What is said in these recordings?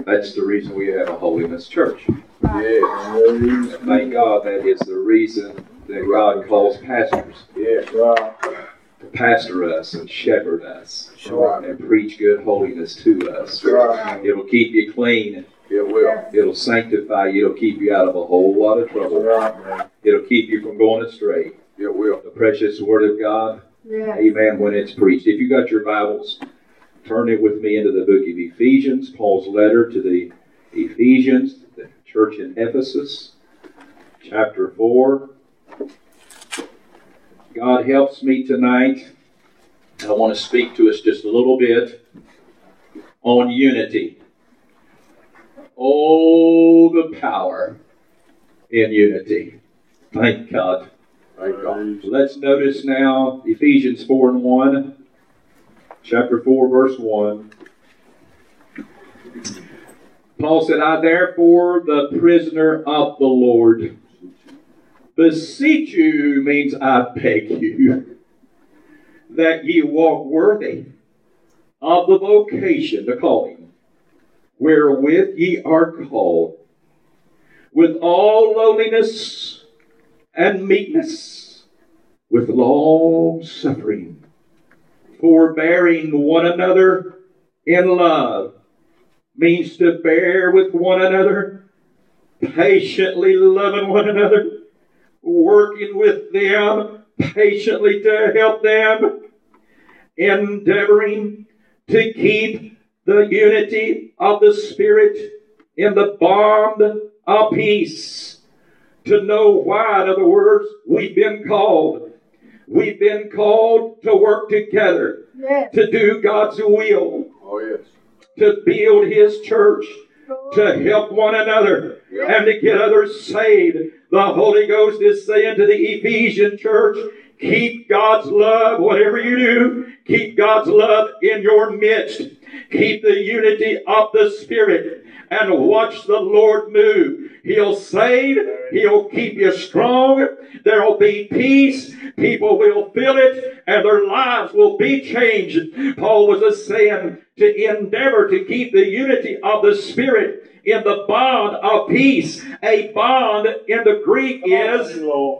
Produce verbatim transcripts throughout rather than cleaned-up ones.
That's the reason we have a holiness church. Yeah. Thank God that is the reason that God calls pastors. Yeah, right. To pastor us and shepherd us. Right. And preach good holiness to us. Right. It'll keep you clean. It will. It'll sanctify you. It'll keep you out of a whole lot of trouble. Right, man. It'll keep you from going astray. It will. The precious Word of God. Yes. Amen. When it's preached. If you got your Bibles, turn it with me into the book of Ephesians, Paul's letter to the Ephesians, the church in Ephesus, chapter four. God helps me tonight. I want to speak to us just a little bit on unity. Oh, the power in unity. Thank God. Thank God. Let's notice now Ephesians four and one. Chapter four, verse one. Paul said, I therefore, the prisoner of the Lord, beseech you, means I beg you, that ye walk worthy of the vocation, the calling, wherewith ye are called, with all lowliness and meekness, with long suffering, forbearing one another in love, means to bear with one another, patiently loving one another, working with them, patiently to help them, endeavoring to keep the unity of the Spirit in the bond of peace. To know why, in other words, we've been called. We've been called to work together, Yes. to do God's will, Oh, yes. to build His church, to help one another, and to get others saved. The Holy Ghost is saying to the Ephesian church, keep God's love, whatever you do, keep God's love in your midst. Keep the unity of the Spirit and watch the Lord move. He'll save. He'll keep you strong. There will be peace. People will feel it and their lives will be changed. Paul was saying to endeavor to keep the unity of the Spirit in the bond of peace. A bond in the Greek is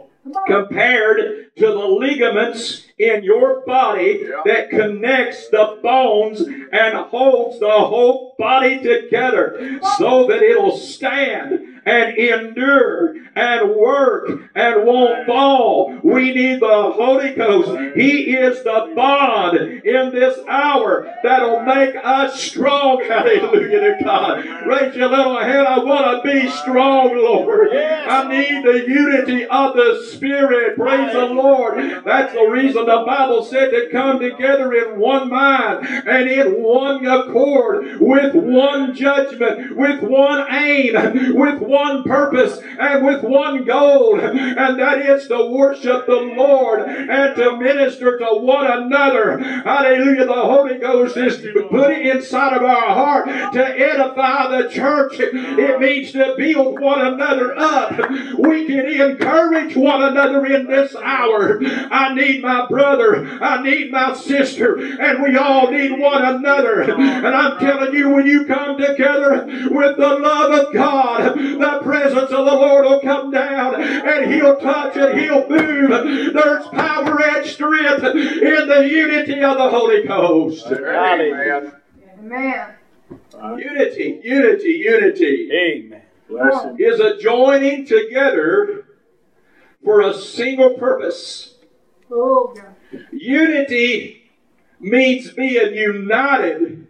compared to the ligaments in your body that connects the bones and holds the whole body together so that it'll stand and endure and work and won't fall. We need the Holy Ghost. He is the bond in this hour that'll make us strong. Hallelujah to God. Raise your little hand. I want to be strong, Lord. I need the unity of the Spirit. Praise the Lord. That's the reason the Bible said to come together in one mind and in one accord, with one judgment, with one aim, with one purpose, and with one goal, and that is to worship the Lord and to minister to one another. Hallelujah. The Holy Ghost is put inside of our heart to edify the church. It means to build one another up. We can encourage one another in this hour. I need my brother. I need my sister. And we all need one another. And I'm telling you, when you come together with the love of God, the presence of the Lord will come down and He'll touch and He'll move. There's power and strength in the unity of the Holy Ghost. Amen. Amen. Unity, unity, unity. Amen. Blessed. Is a joining together for a single purpose. Oh, God. Unity means being united,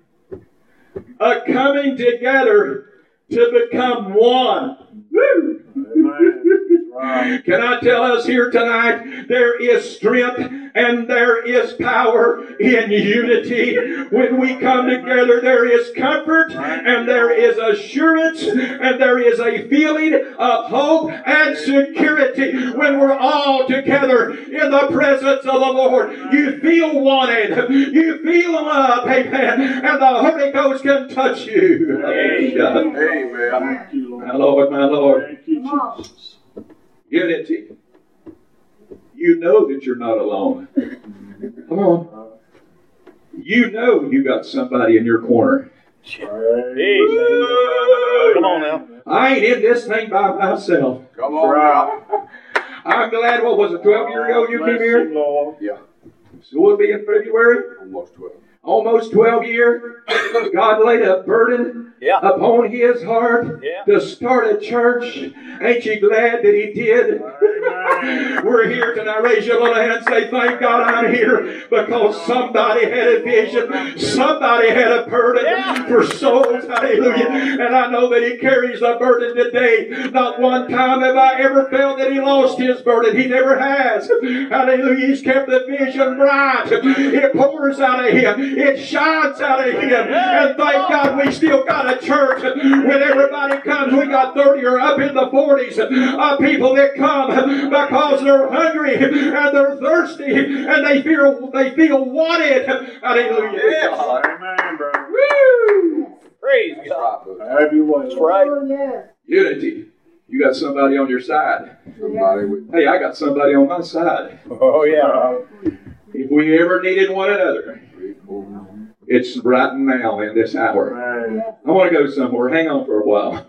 a coming together to become one. Woo! Right. Can I tell us here tonight, there is strength and there is power in unity. When we come together, there is comfort and there is assurance and there is a feeling of hope and security when we're all together in the presence of the Lord. You feel wanted. You feel loved. Amen. And the Holy Ghost can touch you. Amen. Amen. My Lord, my Lord. Thank you, Jesus. Unity. You know that you're not alone. Come on. You know you got somebody in your corner. Amen. Come on now. I ain't in this thing by myself. Come on now. I'm glad, what was it, twelve years ago you came here? Lord. Yeah, So we'll be in February. almost twelve. Almost twelve years. God laid a burden Yeah. upon his heart Yeah. to start a church. Ain't you glad that he did? Amen. We're here tonight. Raise your little hand and say, thank God I'm here because somebody had a vision. Somebody had a burden Yeah. for souls. Hallelujah. And I know that he carries the burden today. Not one time have I ever felt that he lost his burden. He never has. Hallelujah. He's kept the vision bright. It pours out of him. It shines out of him. And thank God we still got a church. When everybody comes, we got thirty or up in the forties of people that come because they're hungry and they're thirsty and they feel they feel wanted. Hallelujah. Amen, brother. Woo! Praise That's God. right, brother. Have your way. That's right. Oh, yes. Unity. You got somebody on your side. Somebody with Hey, I got somebody on my side. Oh, yeah. If we ever needed one another, three, four. it's right now in this hour. Amen. I want to go somewhere. Hang on for a while.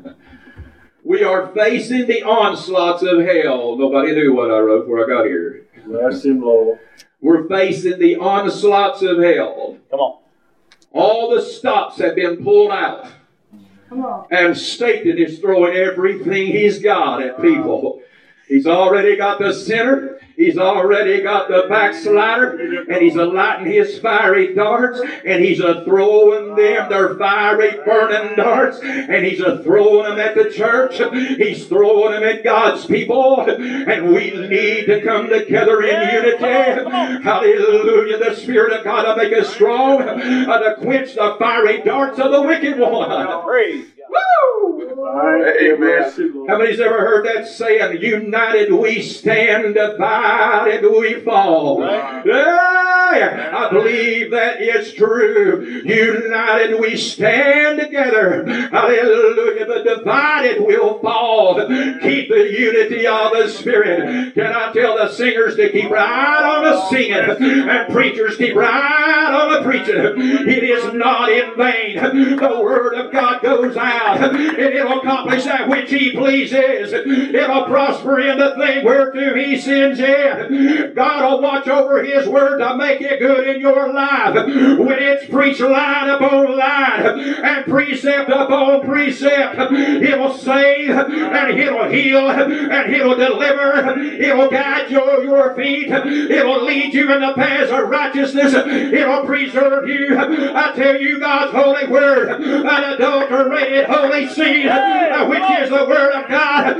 We are facing the onslaughts of hell. Nobody knew what I wrote before I got here. Bless him, Lord. We're facing the onslaughts of hell. Come on. All the stops have been pulled out. Come on. And Satan is throwing everything he's got at people. He's already got the sinner. He's already got the backslider. And he's a-lighting his fiery darts. And he's a-throwing them, their fiery burning darts. And he's a-throwing them at the church. He's throwing them at God's people. And we need to come together in unity. Hallelujah. The Spirit of God will make us strong uh, to quench the fiery darts of the wicked one. Praise God. Woo! Thank you, bless you, Lord. How many's ever heard that saying, united we stand, divided we fall? Right. Hey, I believe that is true. United we stand together. Hallelujah. But divided we'll fall. Keep the unity of the Spirit. Can I tell the singers to keep right on the singing and preachers keep right on the preaching? It is not in vain. The Word of God goes out and it'll accomplish that which He pleases. It'll prosper in the thing whereto He sends it. God will watch over His Word to make it good in your life. When it's preached line upon line and precept upon precept, it'll save and it'll heal and it'll deliver. It'll guide your, your feet. It'll lead you in the paths of righteousness. It'll preserve you. I tell you, God's holy Word, unadulterated holy seed, which is the Word of God.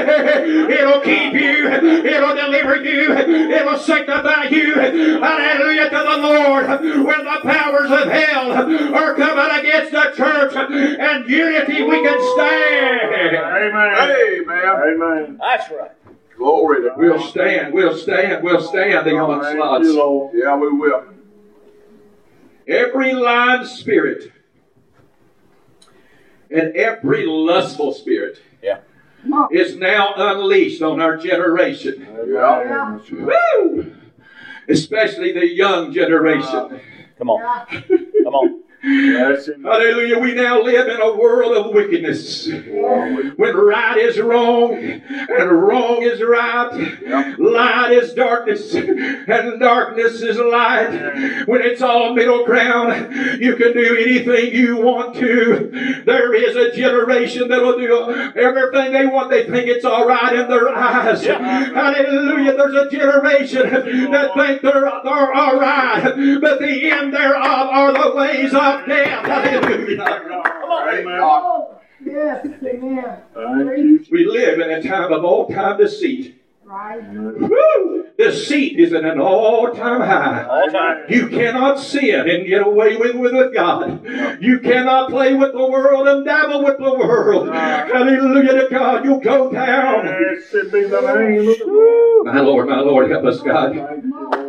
It'll keep you. It'll deliver you. It'll sanctify you. Hallelujah to the Lord. When the powers of hell are coming against the church and unity, we can stand. Amen. Amen. Amen. That's right. Glory to We'll God. stand. We'll stand. We'll stand the Thank you, onslaughts. Lord. Yeah, we will. Every lying spirit and every lustful spirit Come on. is now unleashed on our generation. Yeah. Woo! Especially the young generation. Come on. Yeah. Come on. Bless him. Hallelujah. We now live in a world of wickedness. When right is wrong and wrong is right, light is darkness and darkness is light. When it's all middle ground, you can do anything you want to. There is a generation that will do everything they want. They think it's all right in their eyes. Hallelujah. There's a generation that think they're, they're all right, but the end thereof are the ways of death. Hallelujah. Amen. Oh, yes. Amen. Thank you. We live in a time of all-time deceit. Right. Woo! Deceit is at an all-time high. All time. You cannot sin and get away with, with, with God. You cannot play with the world and dabble with the world. Hallelujah to God. You'll go down. Blessed be the name of the Lord. My Lord, my Lord, help us, God. Thank you, Lord.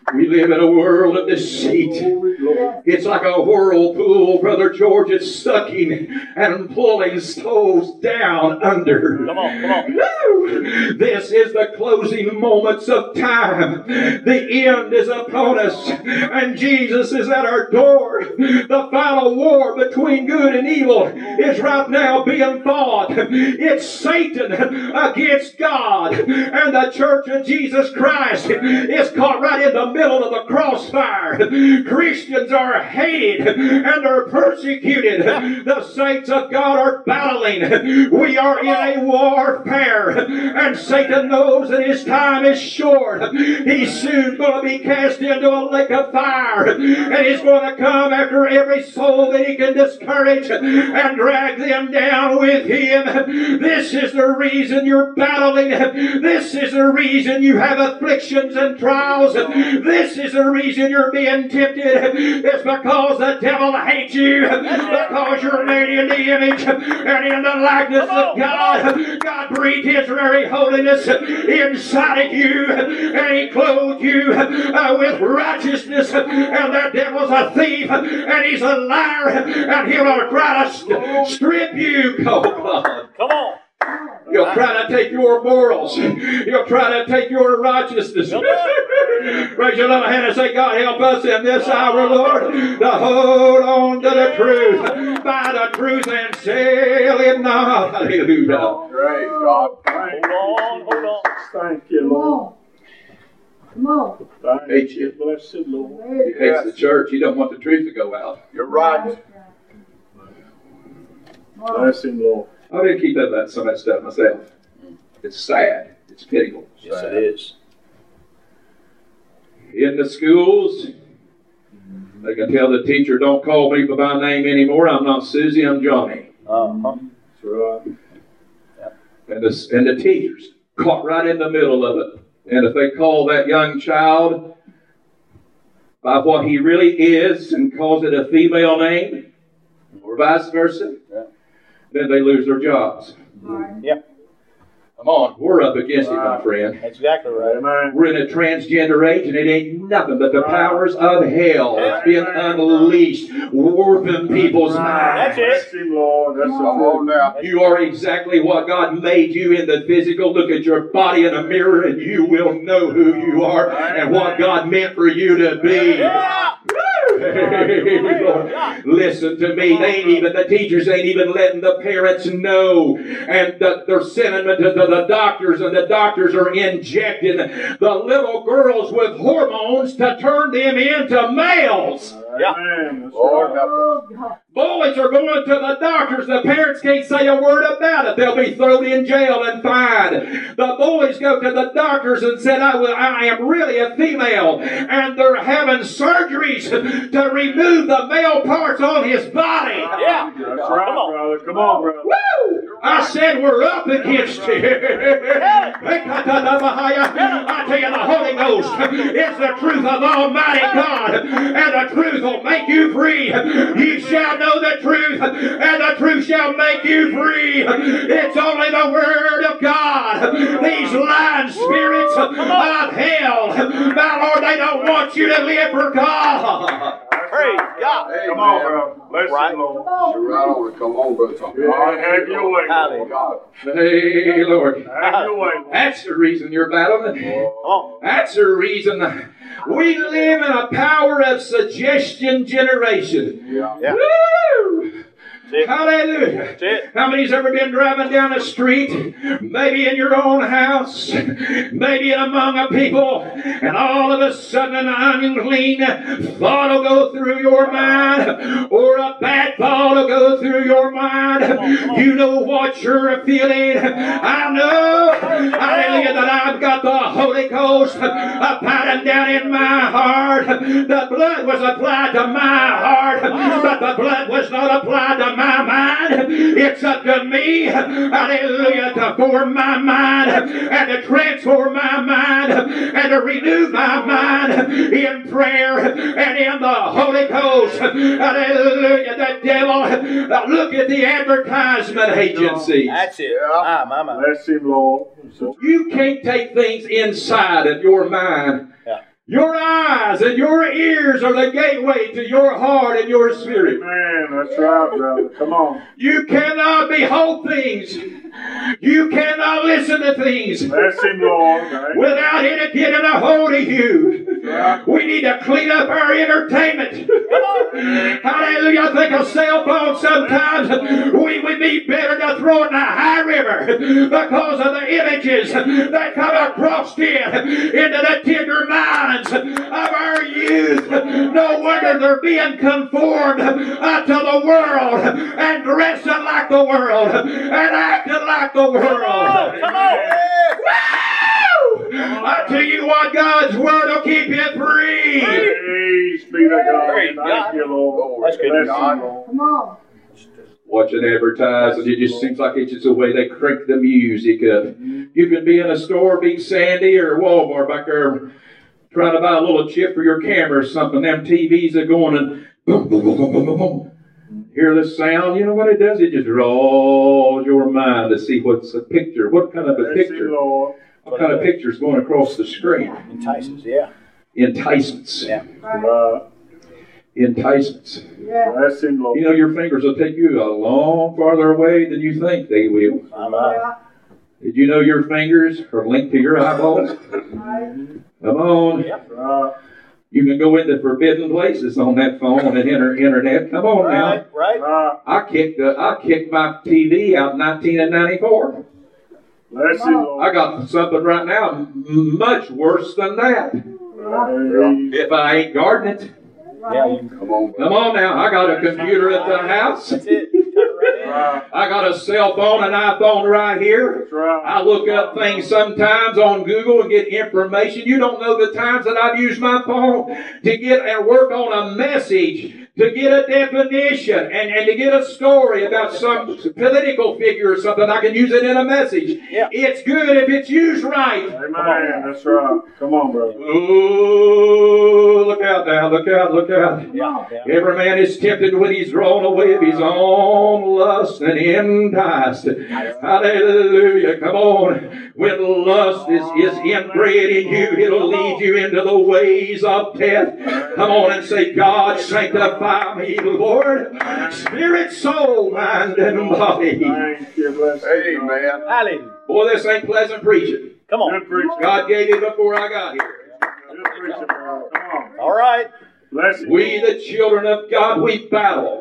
We live in a world of deceit. It's like a whirlpool, Brother George. It's sucking and pulling souls down under. Come on, come on. Woo! This is the closing moments of time. The end is upon us, and Jesus is at our door. The final war between good and evil is right now being fought. It's Satan against God, and the Church of Jesus Christ is caught right in the middle of the crossfire. Christians are hated and are persecuted. The saints of God are battling. We are in a warfare, and Satan knows that his time is short. He's soon going to be cast into a lake of fire, and he's going to come after every soul that he can discourage and drag them down with him. This is the reason you're battling. This is the reason you have afflictions and trials. This is the reason you're being tempted. It's because the devil hates you, because you're made in the image and in the likeness of God. God breathed His very holiness inside of you, and He clothed you uh, with righteousness. And the devil's a thief, and he's a liar, and he'll try to st- strip you. Oh, God. Come on. He'll try to take your morals. He'll try to take your righteousness. Raise your little hand and say, God, help us in this hour, Lord, to hold on to the truth. By the truth and fail it not. Hallelujah. Praise God. Thank Hold on, hold on. Thank you, Come Lord. on. Come on. Thank Hate you, you. blessed Lord. He hates the church. He don't want the truth to go out. You're right. Bless Him, Lord. I didn't keep up that, some of that stuff myself. It's sad. It's pitiful. Yes, it is. In the schools, they can tell the teacher, don't call me by my name anymore. I'm not Susie, I'm Johnny. Uh-huh. That's right. And the, and the teachers caught right in the middle of it. And if they call that young child by what he really is and calls it a female name, or vice versa, Yeah. then they lose their jobs. Yeah. Come on, we're up against it, my friend. That's exactly right. Amen. We're in a transgender age, and it ain't nothing but the powers of hell that's being unleashed, warping people's minds. That's it. Bless Him, Lord. That's Come on now. You are exactly what God made you in the physical. Look at your body in a mirror, and you will know who you are and what God meant for you to be. Yeah. Hey, Lord. Listen to me. They ain't even, the teachers ain't even letting the parents know. And the, they're sending them to the, the doctors, and the doctors are injecting the little girls with hormones to turn them into males. Yeah. Amen. That's Lord, right. help us. Oh, God. Boys are going to the doctors. The parents can't say a word about it. They'll be thrown in jail and fined. The boys go to the doctors and said, I, will, I am really a female. And they're having surgeries to remove the male parts on his body. Yeah. That's Come right, on. brother. Come on, brother. Woo! I said we're up against it. I tell you, the Holy Ghost is the truth of Almighty God, and the truth will make you free. You shall know the truth, and the truth shall make you free. It's only the Word of God. These lying spirits of hell, my Lord, they don't want you to live for God. Praise God. Amen. Come on, brother. Bless Right. Him, Lord. You're right on it. Come on, brother. Tom. God, have your way, Lord. God. Hey, Lord. Have your way, Lord. That's the reason you're battling. Come on. That's the reason. We live in a power of suggestion generation. Yeah. Yeah. Woo! That's it. Hallelujah. That's it. How many's ever been driving down the street, maybe in your own house, maybe in among a people, and all of a sudden an unclean thought will go through your mind, or a bad thought will go through your mind. You know what you're feeling. I know, hallelujah, that I've got the Holy Ghost abiding down in my heart. The blood was applied to my heart, but the blood was not applied to my mind. It's up to me, hallelujah, to form my mind and to transform my mind and to renew my mind in prayer and in the Holy Ghost. Hallelujah. The devil, look at the advertisement agencies. That's it. Yeah. Ah, my, my. Bless Him, Lord. You can't take things inside of your mind Yeah. Your eyes and your ears are the gateway to your heart and your spirit. Man, that's right, brother. Come on. You cannot behold things. You cannot listen to things Bless him, Lord. Right? without it getting a hold of you. We need to clean up our entertainment. Hallelujah. I think a cell phone sometimes we would be better to throw it in the high river because of the images that come across in into the tender minds of our youth. No wonder they're being conformed unto the world and dressing like the world and acting like the world. Come on. I tell you what, God's word will keep you free. Praise be to God. Praise Thank God. you, Lord. That's good. Bless God. him, Lord. Come on. Watching advertising, it just seems like it's just the way they crank the music up. You can be in a store, Big Sandy or Walmart back there, trying to buy a little chip for your camera or something. Them T Vs are going and boom, boom, boom, boom, boom, boom, boom. Hear the sound. You know what it does? It just draws your mind to see what's a picture. What kind of a Bless him, picture? Lord. What kind of picture is going across the screen? Entices, yeah. Enticements. Yeah. Right. Enticements. Yeah. Bless him, Lord. You know, your fingers will take you a long farther away than you think they will. I'm out. Yeah. Did you know your fingers are linked to your eyeballs? Right. Come on. Right. You can go into forbidden places on that phone and inter- internet. Come on now. Right, right. Right. I kicked the, I kicked my T V out in nineteen ninety-four. Bless him, Lord. I got something right now m- much worse than that. Praise. If I ain't guarding it. Yeah, you can. Come on, Come on now. I got a computer at the house. That's it. Tuck it right in. Right. I got a cell phone, an iPhone right here. That's right. I look up things sometimes on Google and get information. You don't know the times that I've used my phone to get and work on a message, to get a definition, and, and to get a story about some political figure or something. I can use it in a message. Yeah. It's good if it's used right. Amen. That's right. Come on, brother. Ooh, look out now, look out, look out. Yeah, yeah. Every man is tempted when he's drawn away of his own lust and enticed. Hallelujah. Come on. When lust is, is inbred in you, it'll lead you into the ways of death. Come on and say, God, sanctify me, Lord. Spirit, soul, mind, and body. Thank you. Bless him. God. Amen. Hallelujah. Boy, this ain't pleasant preaching. Come on. Good preaching. God gave it before I got here. Good preaching, brother. Come on. All right. Bless him. We, the children of God, we battle.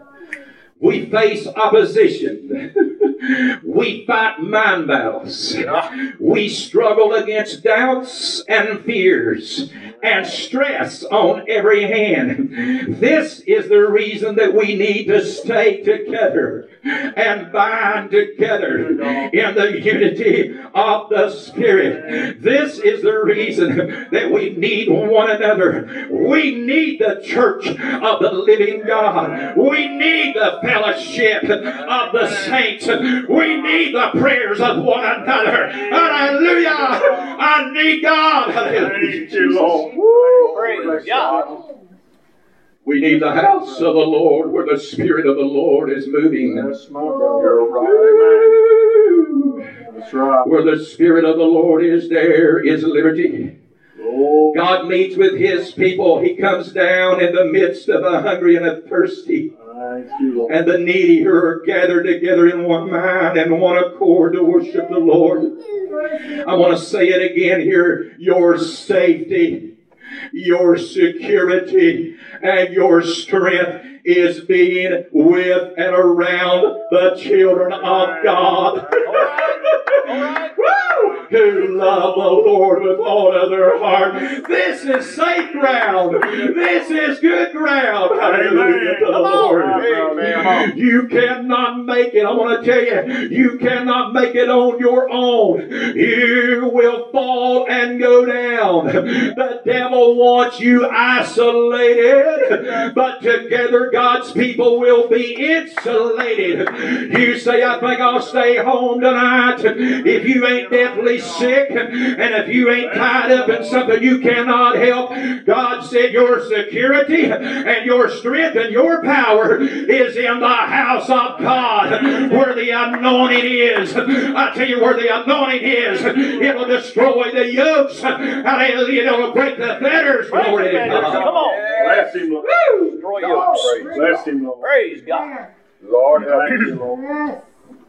We face opposition. We fight mind battles. We struggle against doubts and fears and stress on every hand. This is the reason that we need to stay together and bind together in the unity of the Spirit. This is the reason that we need one another. We need the church of the living God. We need the fellowship of the saints. We need the prayers of one another. Hallelujah! I need God. Hallelujah. Thank you, Lord. Praise God. We need the house of the Lord where the Spirit of the Lord is moving. That's my brother. You're right. Amen. That's right. Where the Spirit of the Lord is, there is liberty. Oh, God meets with His people. He comes down in the midst of the hungry and the thirsty thank you, Lord. and the needy who are gathered together in one mind and one accord to worship the Lord. I want to say it again here. Your safety, your security, and your strength is being with and around the children of God. Woo! Who love the Lord with all of their heart. This is safe ground. This is good ground. Hallelujah to the Lord. Amen. You cannot make it. I want to tell you, you cannot make it on your own. You will fall and go down. The devil wants you isolated, but together God's people will be insulated. You say, I think I'll stay home tonight. If you ain't deathly sick, and if you ain't tied up in something you cannot help, God said your security and your strength and your power is in the house of God, where the anointing is. I tell you, where the anointing is, it'll destroy the yokes. Hallelujah. It'll break the fetters. Glory to God. Come on. Bless him, Lord. Destroy yokes. Bless him, Lord. Praise God. Lord, help Thank me. you, Lord. Yes.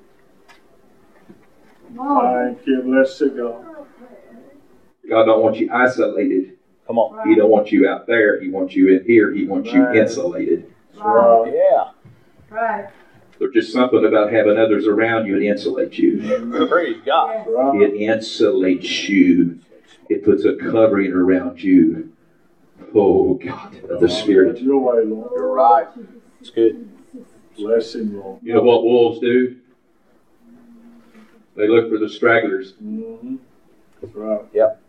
Lord. Thank you. Bless you, God. God don't want you isolated. Come on. He don't want you out there. He wants you in here. He wants you Right. insulated. That's right. Yeah. Right. There's just something about having others around you that insulates you. Praise God. Yes. Right. It insulates you. It puts a covering around you. Oh, God, of the Spirit. Your way, Lord. You're right. It's good. Bless him, Lord. You know what wolves do? They look for the stragglers. Mm-hmm. That's right.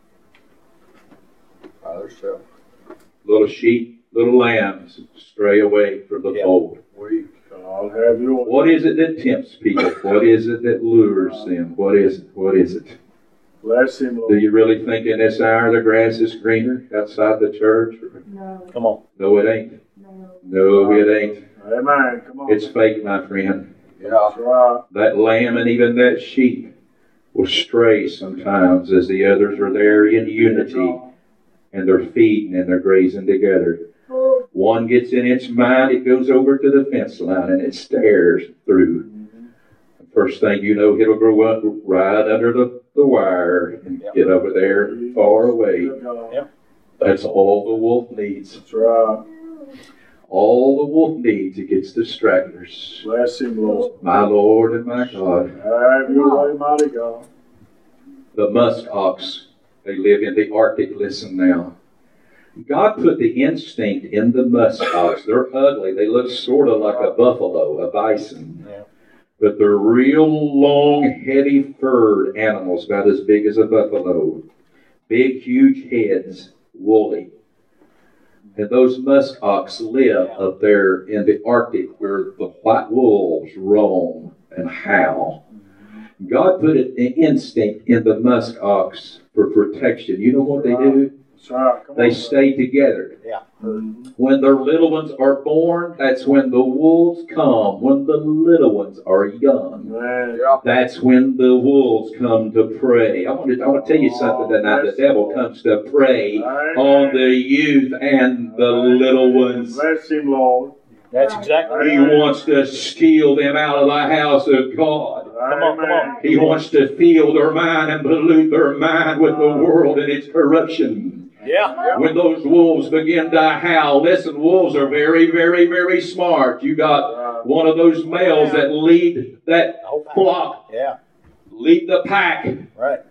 Father, self. Little sheep, little lambs stray away from the Yeah. fold. Weak. God have your way. What is it that tempts people? What is it that lures them? What is it? What is it? Bless him, Do Lord. you really think in this hour the grass is greener outside the church? No. Come on. No, it ain't. No. No, it ain't. Amen. Come on. It's fake, my friend. Yeah. That's right. That lamb and even that sheep will stray sometimes as the others are there in unity and they're feeding and they're grazing together. Oh, One gets in its mind, it goes over to the fence line and it stares through. The first thing you know, it'll grow up right under the, the wire and Yep. get over there far away. Yep. That's all the wolf needs. That's right. All the wolf needs against the stragglers. Bless him, Lord. My Lord and my God. Have your way, mighty God. The musk ox, they live in the Arctic. Listen now. God put the instinct in the musk ox. They're ugly. They look sort of like a buffalo, a bison. Yeah. But they're real long, heavy furred animals, about as big as a buffalo. Big, huge heads, woolly. And those musk ox live up there in the Arctic where the white wolves roam and howl. God put an instinct in the musk ox for protection. You know what they do? That's right. Come They on. stay together. Yeah. Mhm. When their little ones are born, that's when the wolves come. When the little ones are young, Man. Yeah. that's when the wolves come to prey. I want to, I want to tell you something tonight. The devil comes to prey on the youth and the little ones. Bless him, Lord. That's exactly He right. wants to steal them out of the house of God. Come on, come on. He wants to fill their mind and pollute their mind with the world and its corruption. Yeah. When those wolves begin to howl, listen, wolves are very, very, very smart. You got one of those males that lead that flock, Yeah. lead the pack. Right.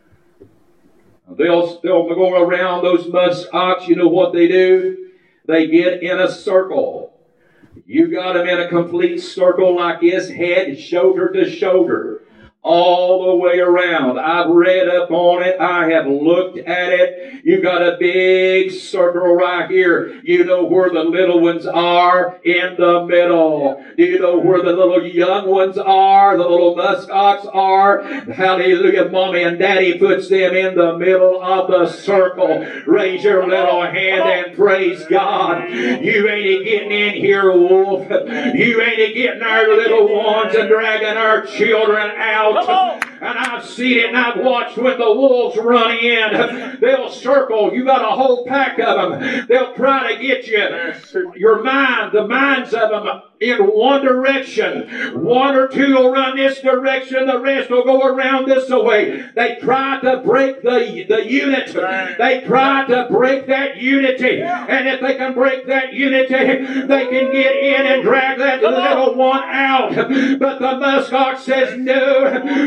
They'll, they'll go around those musk ox. You know what they do? They get in a circle. You got them in a complete circle like this, head shoulder to shoulder, all the way around. I've read up on it. I have looked at it. You got a big circle right here. You know where the little ones are? In the middle. Do you know where the little young ones are? The little musk ox are? Hallelujah. Mommy and daddy puts them in the middle of the circle. Raise your little hand and praise God. You ain't getting in here, wolf. You ain't getting our little ones and dragging our children out. Come on. And I've seen it and I've watched when the wolves run in. They'll circle. You got a whole pack of them. They'll try to get you, your mind, the minds of them in one direction. One or two will run this direction. The rest will go around this way. They try to break the, the unit. They try to break that unity. And if they can break that unity, they can get in and drag that little one out. But the musk ox says, no, we ain't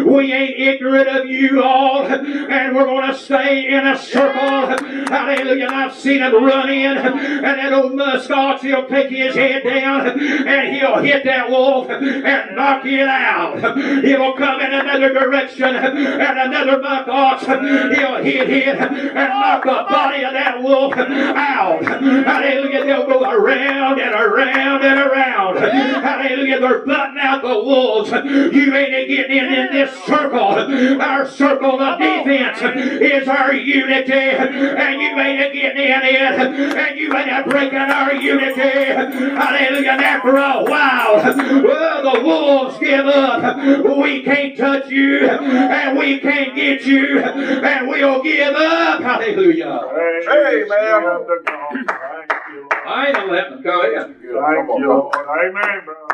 ain't ignorant of you all, and we're going to stay in a circle. Hallelujah. And I've seen him run in, and that old muskox, he'll take his head down, and he'll hit that wolf and knock it out. He'll come in another direction, and another muskox, he'll hit it and knock the body of that wolf out. Hallelujah. They'll go around and around and around. Hallelujah. They're butting out the wolves. You ain't getting in in this circle. Our circle of defense is our unity, and you ain't getting in it, and you ain't breaking our unity. Hallelujah. And after a while, well, the wolves give up. We can't touch you, and we can't get you, and we'll give up. Hallelujah. Hey, man. I ain't gonna let them go in. Thank you, Lord. Amen, brother.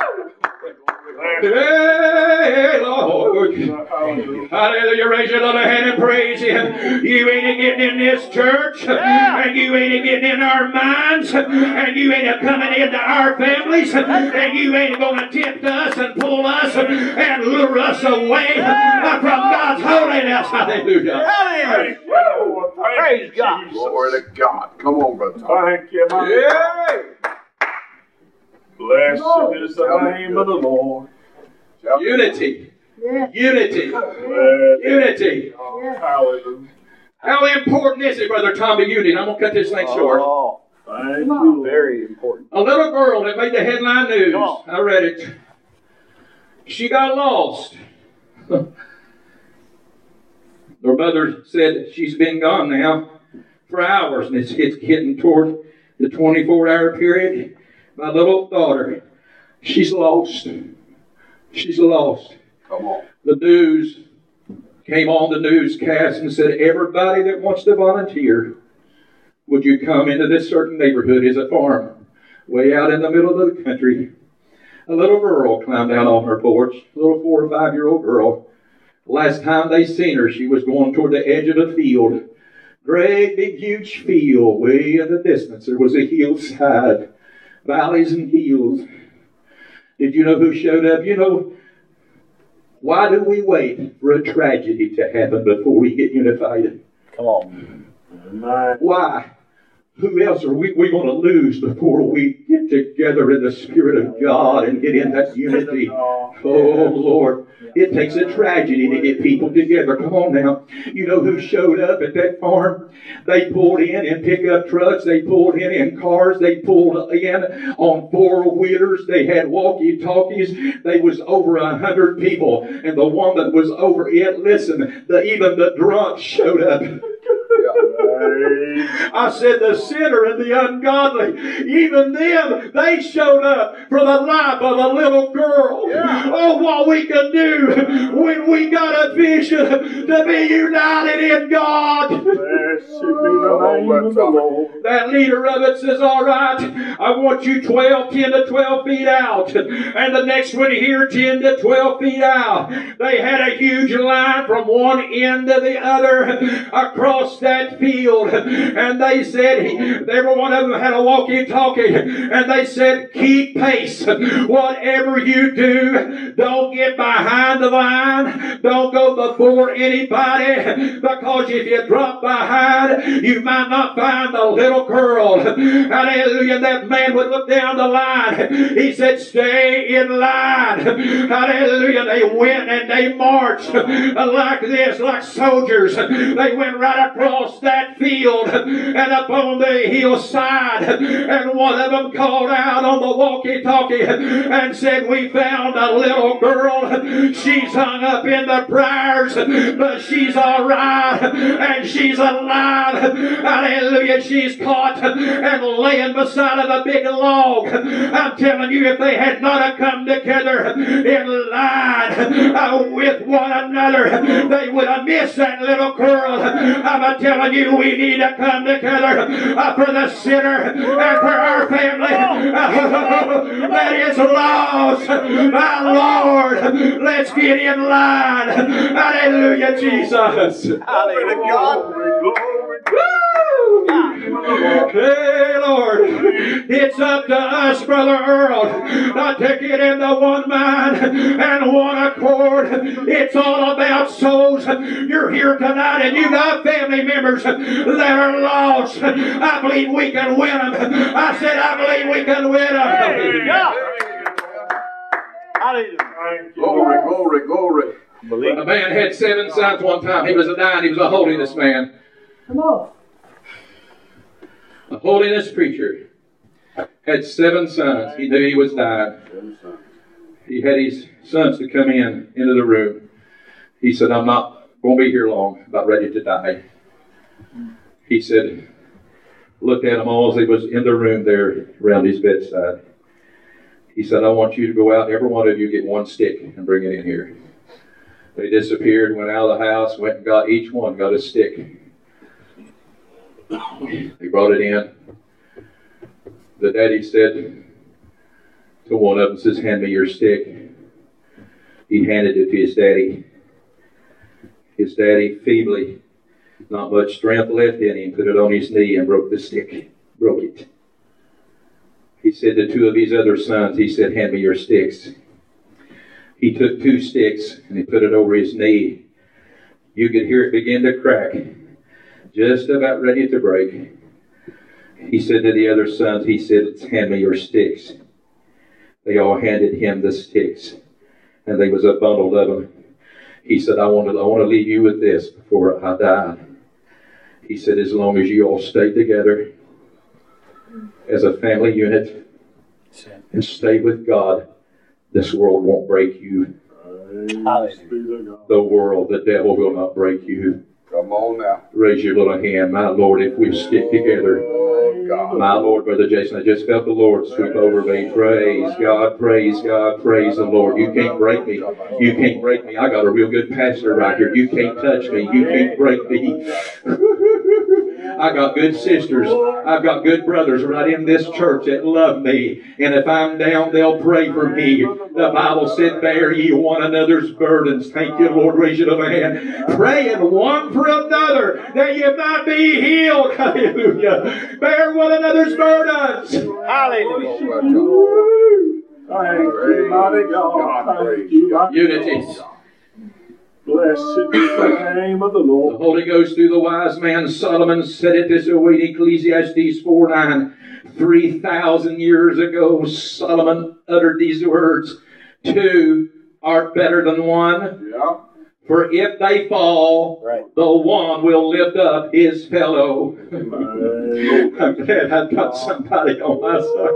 Hey, Lord. Hallelujah. Raise your little hand and praise Him. You ain't getting in this church, and you ain't getting in our minds, and you ain't coming into our families, and you ain't going to tempt us and pull us and lure us away from God's holiness. Hallelujah. Thank you, Lord. Praise God. Glory to God. Come on, brother. Thank you, my Yeah. Blessed is the name of the Lord. Unity. Yeah. Unity. Blessed. Unity. Hallelujah. How important is it, Brother Tom, to unity? I'm going to cut this thing short. Oh, Thank you. very important. A little girl that made the headline news. Come on. I read it. She got lost. Her mother said she's been gone now for hours, and it's, it's getting toward the twenty-four hour period. My little daughter, she's lost. She's lost. Come on. The news came on the newscast and said, everybody that wants to volunteer, would you come into this certain neighborhood? Is a farm way out in the middle of the country. A little girl climbed out on her porch, a little four or five year old girl. Last time they seen her, she was going toward the edge of a field. Great big huge field way in the distance. There was a hillside, valleys and hills. Did you know who showed up? You know, why do we wait for a tragedy to happen before we get unified? Come on. Amen. Why? Who else are we, we going to lose before we get together in the Spirit of God and get in that unity? Oh, Lord. It takes a tragedy to get people together. Come on now. You know who showed up at that farm? They pulled in in pickup trucks. They pulled in in cars. They pulled in on four-wheelers. They had walkie-talkies. They was over a hundred people. And the one that was over it, listen, the, even the drunk showed up. I said the sinner and the ungodly, even them, they showed up for the life of a little girl. Yeah. Oh, what we can do when we got a vision to be united in God. Blessed be the name of the Lord. That leader of it says, all right, I want you twelve, ten to twelve feet out. And the next one here, ten to twelve feet out. They had a huge line from one end to the other across that field. And they said, every one of them had a walkie-talkie, and they said, keep pace. Whatever you do, don't get behind the line. Don't go before anybody, because if you drop behind, you might not find the little girl. Hallelujah. That man would look down the line. He said, stay in line. Hallelujah. They went and they marched like this, like soldiers. They went right across that field and up on the hillside, and one of them called out on the walkie-talkie and said, we found a little girl. She's hung up in the briars, but she's all right, and she's alive. Hallelujah. She's caught and laying beside of a big log. I'm telling you, if they had not come together in line uh, with one another, they would have missed that little girl. I'm telling you, we need to come together uh, for the sinner and for our family uh, that is lost. My Lord, let's get in line. Hallelujah, Jesus. Hallelujah. God. Glory, glory. Woo! Hey, Lord, it's up to us, Brother Earl, not to get into one mind and one accord. It's all about souls. You're here tonight and you got family members that are lost. I believe we can win them. I said, I believe we can win them. Hallelujah. Hallelujah. Glory, glory, glory. A man had seven sons one time. He was a dying. He was a holiness man. Come on. A holiness preacher. Had seven sons. He knew he was dying. He had his sons to come in into the room. He said, I'm not going to be here long. About ready to die. He said, looked at them all as he was in the room there around his bedside. He said, I want you to go out, every one of you get one stick and bring it in here. They disappeared, went out of the house, went and got, each one got a stick. They brought it in. The daddy said to one of them, says, hand me your stick. He handed it to his daddy. His daddy feebly, not much strength left in him, put it on his knee and broke the stick. Broke it. He said to two of his other sons, he said, hand me your sticks. He took two sticks and he put it over his knee. You could hear it begin to crack, just about ready to break. He said to the other sons, he said, hand me your sticks. They all handed him the sticks, and there was a bundle of them. He said, I want to, I want to leave you with this before I die. He said, as long as you all stay together as a family unit and stay with God, this world won't break you. Hallelujah. The world, the devil will not break you. Come on now. Raise your little hand. My Lord, if we stick together. Oh, God. My Lord, Brother Jason, I just felt the Lord sweep over me. Praise God, praise God, praise the Lord. You can't break me. You can't break me. I got a real good pastor right here. You can't touch me. You can't break me. I got good sisters. I've got good brothers right in this church that love me. And if I'm down, they'll pray for me. The Bible said, bear ye one another's burdens. Thank you, Lord. Raise your little hand. Praying one for another that you might be healed. Hallelujah. Bear one another's burdens. Hallelujah. Thank you, mighty God. Thank you, mighty Unity. God. Blessed be the name of the The Lord. Holy Ghost through the wise man Solomon said it this way in Ecclesiastes four nine. three thousand years ago, Solomon uttered these words. Two are better than one. Yeah. For if they fall, Right. the one will lift up his fellow. Amen. I'm glad I've got somebody on my side.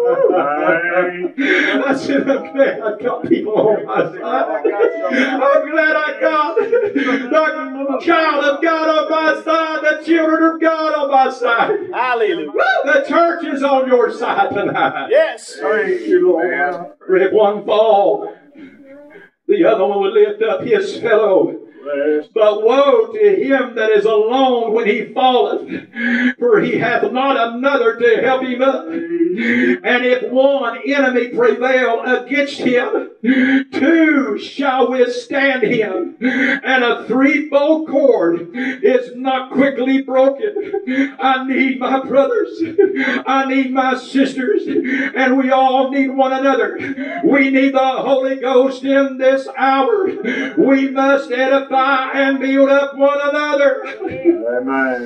I said, I'm glad I've got people on my side. I'm glad I got the child of God on my side, the children of God on my side. Hallelujah. Woo, the church is on your side tonight. Yes. Thank you, Lord. For if one fall, the other one will lift up his fellow. Bless. But woe to him that is alone when he falleth, for he hath not another to help him up. And if one enemy prevail against him, two shall withstand him. And a threefold cord is not quickly broken. I need my brothers. I need my sisters. And we all need one another. We need the Holy Ghost in this hour. We must edify and build up one another. Amen.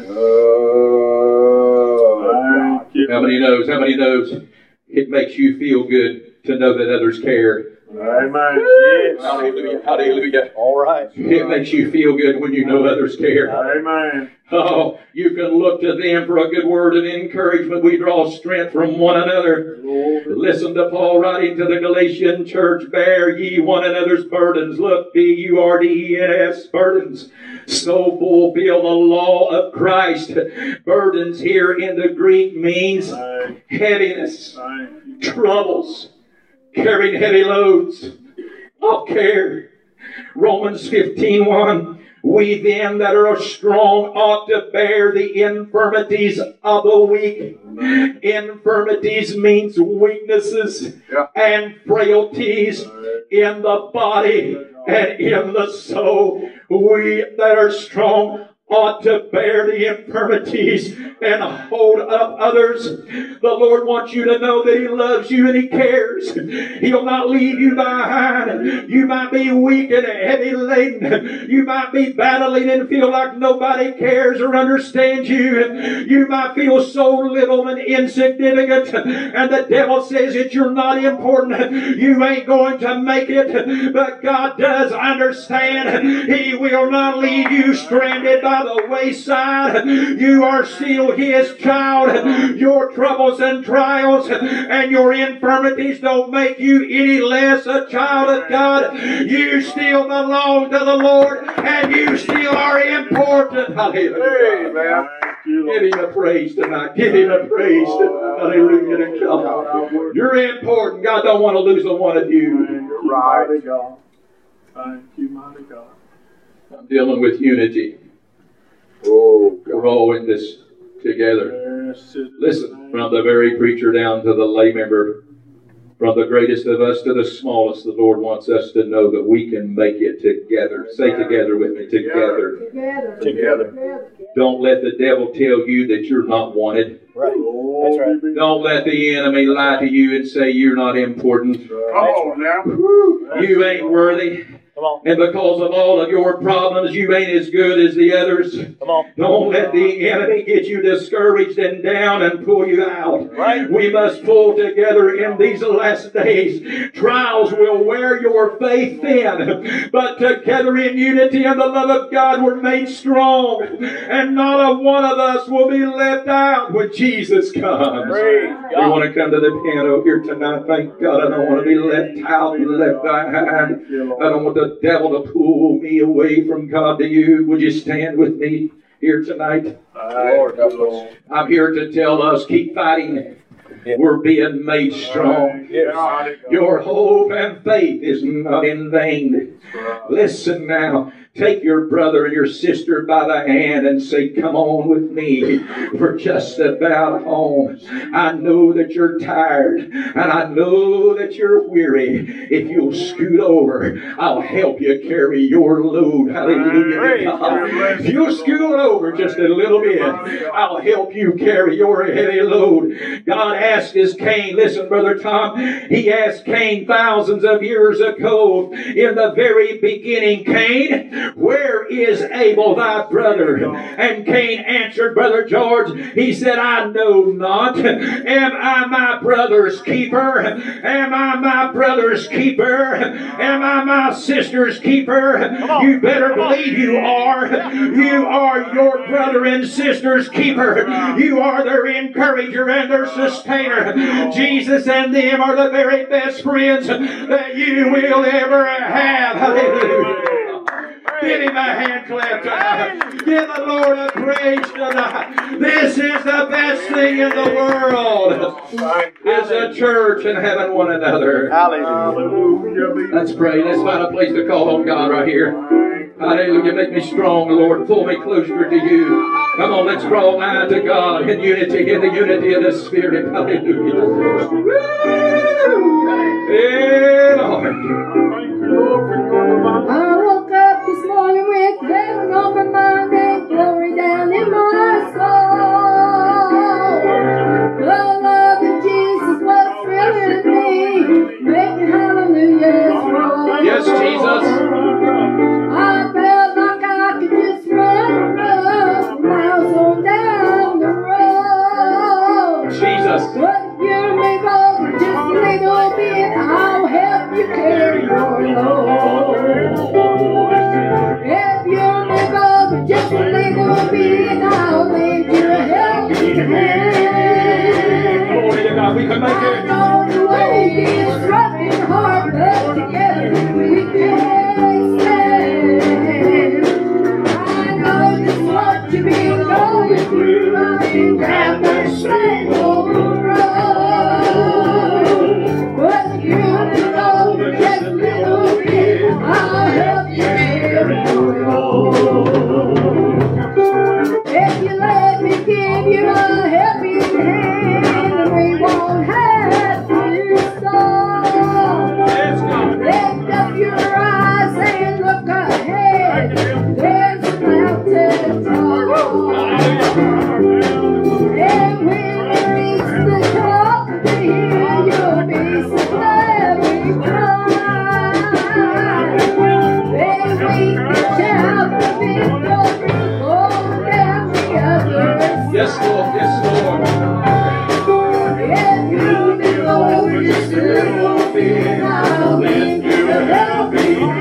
Oh, Thank you. How many knows? How many knows? It makes you feel good to know that others care. Amen. Yes. Hallelujah. Hallelujah. All right. It makes you feel good when you know others care. Amen. Oh, you can look to them for a good word of encouragement. We draw strength from one another. Listen to Paul writing to the Galatian church. Bear ye one another's burdens. Look, B U R D E N S, burdens. So fulfill the law of Christ. Burdens here in the Greek means Thank heaviness, thank you. troubles, carrying heavy loads of care. Romans fifteen one. We then that are strong ought to bear the infirmities of the weak. Infirmities means weaknesses Yeah. and frailties in the body and in the soul. We that are strong ought to bear the infirmities and hold up others. The Lord wants you to know that He loves you and He cares. He'll not leave you behind. You might be weak and heavy laden. You might be battling and feel like nobody cares or understands you. You might feel so little and insignificant, and the devil says that you're not important. You ain't going to make it. But God does understand. He will not leave you stranded by the wayside. You are still His child. Your troubles and trials and your infirmities don't make you any less a child of God. You still belong to the Lord, and you still are important. Hallelujah. Amen. Give Him a praise tonight. Give Him a praise tonight. Hallelujah to God. You're important. God don't want to lose a one of you. Right. Mighty God. Thank you, mighty God. I'm dealing with unity. Oh, God. We're all in this together. Yes, it- Listen, from the very preacher down to the lay member, from the greatest of us to the smallest, the Lord wants us to know that we can make it together. Say together with me, together. Together. Together. Together. Don't let the devil tell you that you're not wanted. Right. That's right. Don't let the enemy lie to you and say you're not important. Come on now. You ain't worthy. Come on. And because of all of your problems, you ain't as good as the others. Come on. Don't let the enemy get you discouraged and down and pull you out. Right. We must pull together in these last days. Trials will wear your faith thin, but together in unity and the love of God we're made strong. And not a one of us will be left out when Jesus comes. Praise We God. want to come to the piano here tonight. Thank God I don't want to be left out and left behind. I don't want the devil to pull me away from God to you. Would you stand with me here tonight? Lord, help us. I'm here to tell us, keep fighting. Yeah. We're being made strong. Yes. Your hope and faith is not in vain. Listen now. Take your brother and your sister by the hand and say, come on with me. We're just about home. I know that you're tired and I know that you're weary. If you'll scoot over, I'll help you carry your load. Hallelujah to God. If you'll scoot over just a little bit, I'll help you carry your heavy load. God asked his Cain, listen, Brother Tom, he asked Cain thousands of years ago in the very beginning, Cain, where is Abel thy brother? And Cain answered, Brother George, he said, I know not. Am I my brother's keeper? Am I my brother's keeper? Am I my sister's keeper? You better believe you are. You are your brother and sister's keeper. You are their encourager and their sustainer. Jesus and them are the very best friends that you will ever have. Hallelujah. Give him a hand clap tonight. Give the Lord a praise tonight. This is the best thing in the world. Is a church and having one another. Hallelujah. Let's pray. Let's find a place to call on God right here. Hallelujah. Make me strong, Lord. Pull me closer to you. Come on, let's draw nigh to God in unity, in the unity of the Spirit. Hallelujah. Woo! Yeah, Lord. I woke up this morning with heaven over my neck, glory down in my soul. The love of Jesus was thrilling me, making hallelujahs roll. Yes, Jesus. I felt like I could just run, run miles on down the road. Jesus. But if you're able, just a little bit, I'll help you carry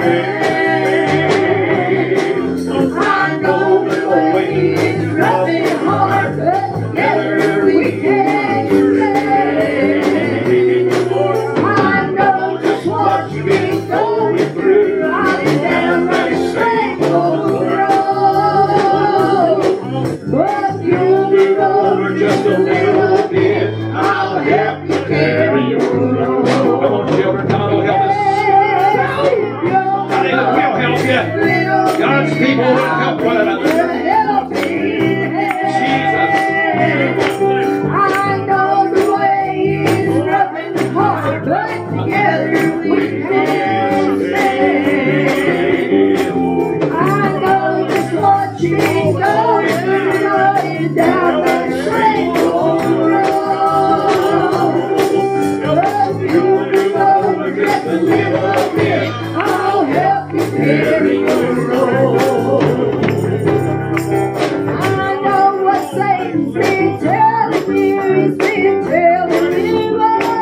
I know the way is rough and hard, but together we can stand. I know just what you've been going through. I've been down that same old road, but you'll be over just a little bit. I'll help you carry your load. Come on, children, come on, help us. Honey, we'll help you. God's people will help one another. Jesus. I know the way is rough and hard, but together we can stand. I know just what you've been going through, going down that same old road. But you'll be over just a little bit. I'll help you carry your load. I know what Satan's been telling you. He's been telling you a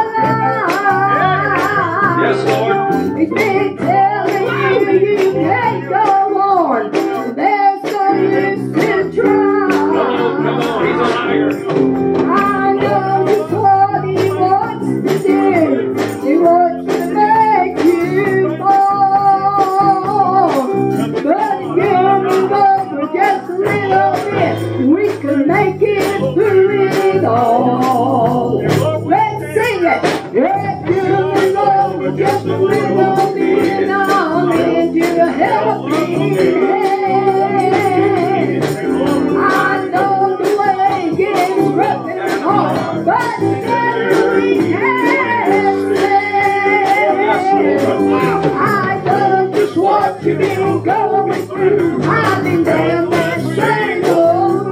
lie. Yes, Lord. He's been telling you you can't go on. There's no use to try. Come on, come on, he's a liar. I know just what he wants to do. He wants to make you fall. But if you move over just a little bit, we can make it through it all. Let's sing it. If you move over just a little bit, I'll lend you a helping hand. I know the way gets rough and hard, but together we can stand. I know just what you've been going through. I've been down that same old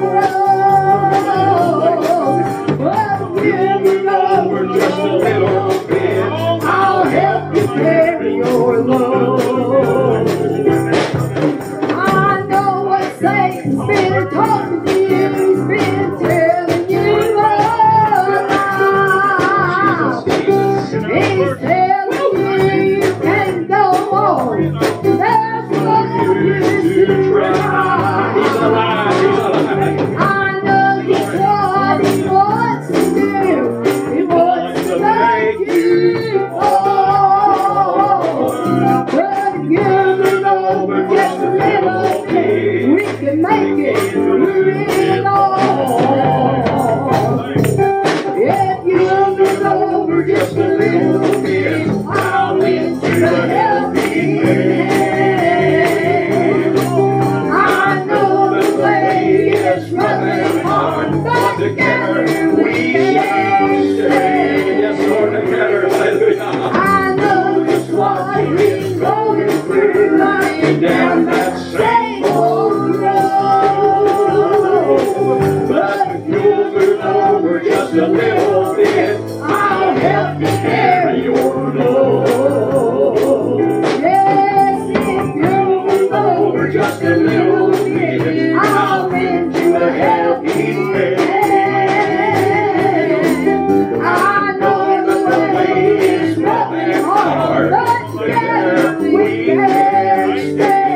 road. But you'll be over just a little bit. I'll help you carry your load. I know what Satan's been talking to you. He's been telling you a lie. He's telling you you can't go on. There's no use to try. He's alive, he's alive. I know just what he wants to do. He wants to make you fall. But if you move over just a little bit, we can make it through it all. If you move over just a little bit, I'll lend you a helping hand. I know the way is rough and hard, but together we can stand. Yes, Lord, together, hallelujah. I know just what he's going through, lying down that same old road. But if you'll move over just a little bit, I'll help you carry your load. Yes, if you'll move over just a little bit, I'll lend you a helping hand. I know the way is rough and hard, but together we can stand.